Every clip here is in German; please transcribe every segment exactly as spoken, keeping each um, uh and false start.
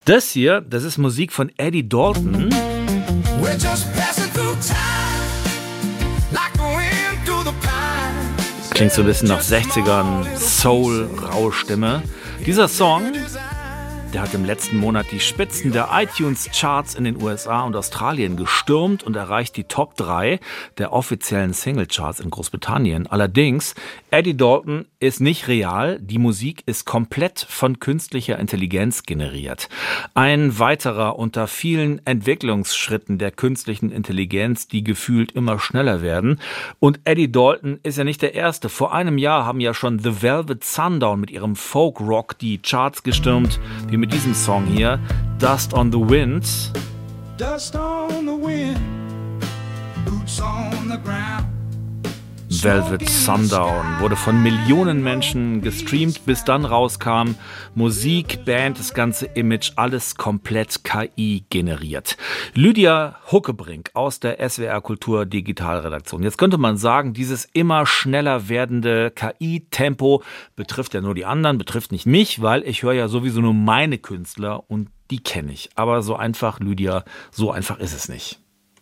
Das hier, das ist Musik von Eddie Dalton. Klingt so ein bisschen nach sechzigern Soul, raue Stimme. Dieser Song, der hat im letzten Monat die Spitzen der iTunes-Charts in den U S A und Australien gestürmt und erreicht die Top drei der offiziellen Single-Charts in Großbritannien. Allerdings, Eddie Dalton ist nicht real, die Musik ist komplett von künstlicher Intelligenz generiert. Ein weiterer unter vielen Entwicklungsschritten der künstlichen Intelligenz, die gefühlt immer schneller werden. Und Eddie Dalton ist ja nicht der Erste. Vor einem Jahr haben ja schon The Velvet Sundown mit ihrem Folk-Rock die Charts gestürmt, wie mit diesem Song hier, Dust on the Wind. Dust on the wind, boots on the ground. Velvet Sundown wurde von Millionen Menschen gestreamt, bis dann rauskam, Musik, Band, das ganze Image, alles komplett K I generiert. Lydia Huckebrink aus der S W R Kultur Digitalredaktion. Jetzt könnte man sagen, dieses immer schneller werdende K I-Tempo betrifft ja nur die anderen, betrifft nicht mich, weil ich höre ja sowieso nur meine Künstler und die kenne ich. Aber so einfach, Lydia, so einfach ist es nicht.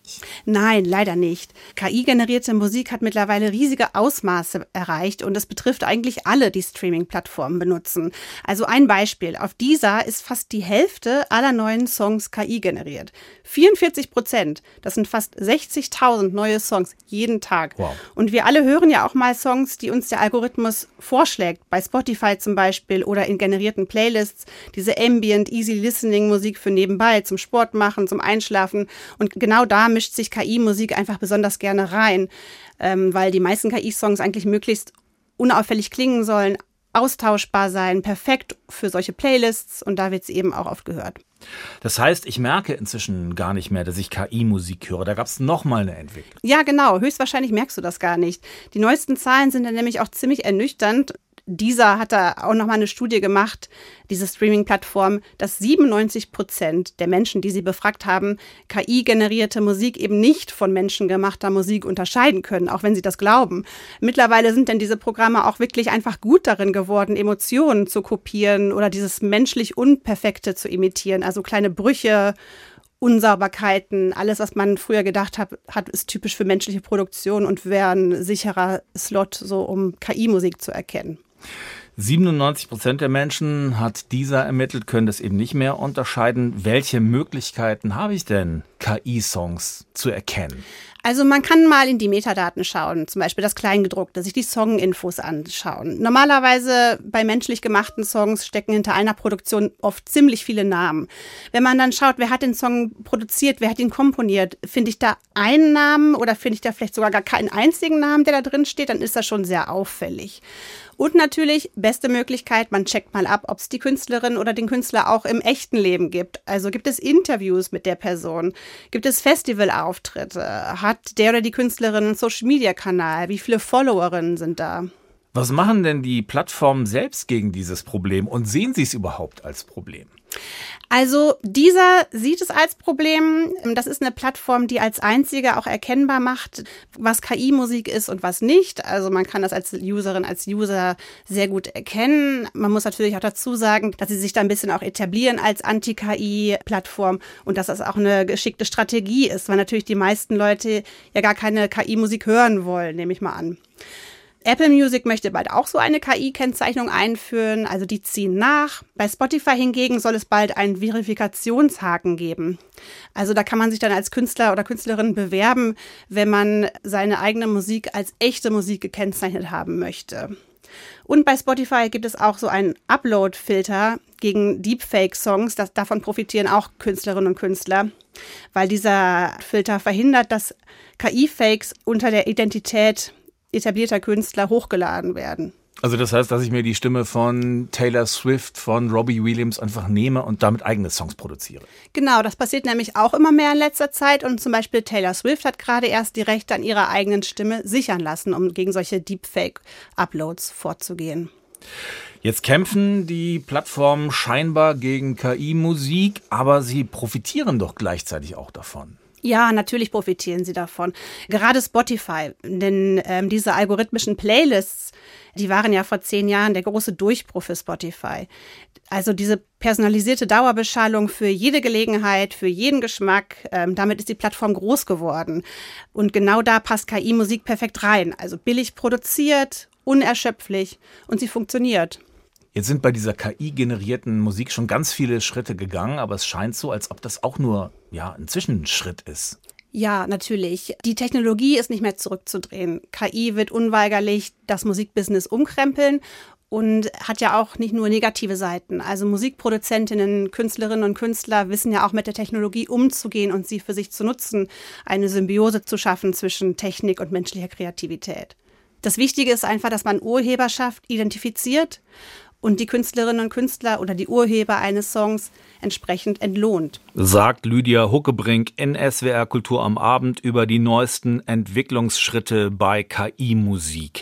Nein, leider nicht. K I-generierte Musik hat mittlerweile riesige Ausmaße erreicht und es betrifft eigentlich alle, die Streaming-Plattformen benutzen. Also ein Beispiel. Auf Deezer ist fast die Hälfte aller neuen Songs K I generiert. vierundvierzig Prozent. Das sind fast sechzigtausend neue Songs jeden Tag. Wow. Und wir alle hören ja auch mal Songs, die uns der Algorithmus vorschlägt. Bei Spotify zum Beispiel oder in generierten Playlists. Diese Ambient, Easy Listening Musik für nebenbei, zum Sport machen, zum Einschlafen. Und genau da mischt sich K I-Musik einfach besonders gerne rein, ähm, weil die meisten K I-Songs eigentlich möglichst unauffällig klingen sollen, austauschbar sein, perfekt für solche Playlists und da wird sie eben auch oft gehört. Das heißt, ich merke inzwischen gar nicht mehr, dass ich K I-Musik höre. Da gab es nochmal eine Entwicklung. Ja, genau. Höchstwahrscheinlich merkst du das gar nicht. Die neuesten Zahlen sind dann nämlich auch ziemlich ernüchternd. Deezer hat da auch nochmal eine Studie gemacht, diese Streaming-Plattform, dass siebenundneunzig Prozent der Menschen, die sie befragt haben, K I-generierte Musik eben nicht von menschengemachter Musik unterscheiden können, auch wenn sie das glauben. Mittlerweile sind denn diese Programme auch wirklich einfach gut darin geworden, Emotionen zu kopieren oder dieses menschlich Unperfekte zu imitieren, also kleine Brüche, Unsauberkeiten, alles, was man früher gedacht hat, hat ist typisch für menschliche Produktion und wäre ein sicherer Slot, so um K I-Musik zu erkennen. siebenundneunzig Prozent der Menschen hat Deezer ermittelt, können das eben nicht mehr unterscheiden. Welche Möglichkeiten habe ich denn, K I-Songs zu erkennen? Also man kann mal in die Metadaten schauen, zum Beispiel das Kleingedruckte, sich die Songinfos anschauen. Normalerweise bei menschlich gemachten Songs stecken hinter einer Produktion oft ziemlich viele Namen. Wenn man dann schaut, wer hat den Song produziert, wer hat ihn komponiert, finde ich da einen Namen oder finde ich da vielleicht sogar gar keinen einzigen Namen, der da drin steht, dann ist das schon sehr auffällig. Und natürlich, beste Möglichkeit, man checkt mal ab, ob es die Künstlerin oder den Künstler auch im echten Leben gibt. Also gibt es Interviews mit der Person? Gibt es Festivalauftritte? Hat der oder die Künstlerin einen Social-Media-Kanal? Wie viele Followerinnen sind da? Was machen denn die Plattformen selbst gegen dieses Problem und sehen sie es überhaupt als Problem? Also Deezer sieht es als Problem. Das ist eine Plattform, die als einzige auch erkennbar macht, was K I-Musik ist und was nicht. Also man kann das als Userin, als User sehr gut erkennen. Man muss natürlich auch dazu sagen, dass sie sich da ein bisschen auch etablieren als Anti-K I-Plattform und dass das auch eine geschickte Strategie ist, weil natürlich die meisten Leute ja gar keine K I-Musik hören wollen, nehme ich mal an. Apple Music möchte bald auch so eine K I-Kennzeichnung einführen, also die ziehen nach. Bei Spotify hingegen soll es bald einen Verifikationshaken geben. Also da kann man sich dann als Künstler oder Künstlerin bewerben, wenn man seine eigene Musik als echte Musik gekennzeichnet haben möchte. Und bei Spotify gibt es auch so einen Upload-Filter gegen Deepfake-Songs. Das, davon profitieren auch Künstlerinnen und Künstler, weil dieser Filter verhindert, dass K I-Fakes unter der Identität etablierter Künstler hochgeladen werden. Also das heißt, dass ich mir die Stimme von Taylor Swift, von Robbie Williams einfach nehme und damit eigene Songs produziere. Genau, das passiert nämlich auch immer mehr in letzter Zeit und zum Beispiel Taylor Swift hat gerade erst die Rechte an ihrer eigenen Stimme sichern lassen, um gegen solche Deepfake-Uploads vorzugehen. Jetzt kämpfen die Plattformen scheinbar gegen K I-Musik, aber sie profitieren doch gleichzeitig auch davon. Ja, natürlich profitieren sie davon. Gerade Spotify, denn ähm, diese algorithmischen Playlists, die waren ja vor zehn Jahren der große Durchbruch für Spotify. Also diese personalisierte Dauerbeschallung für jede Gelegenheit, für jeden Geschmack, ähm, damit ist die Plattform groß geworden. Und genau da passt K I-Musik perfekt rein. Also billig produziert, unerschöpflich und sie funktioniert. Jetzt sind bei dieser K I-generierten Musik schon ganz viele Schritte gegangen, aber es scheint so, als ob das auch nur ja, ein Zwischenschritt ist. Ja, natürlich. Die Technologie ist nicht mehr zurückzudrehen. K I wird unweigerlich das Musikbusiness umkrempeln und hat ja auch nicht nur negative Seiten. Also Musikproduzentinnen, Künstlerinnen und Künstler wissen ja auch mit der Technologie umzugehen und sie für sich zu nutzen, eine Symbiose zu schaffen zwischen Technik und menschlicher Kreativität. Das Wichtige ist einfach, dass man Urheberschaft identifiziert und die Künstlerinnen und Künstler oder die Urheber eines Songs entsprechend entlohnt. Sagt Lydia Huckebrink in S W R Kultur am Abend über die neuesten Entwicklungsschritte bei K I-Musik.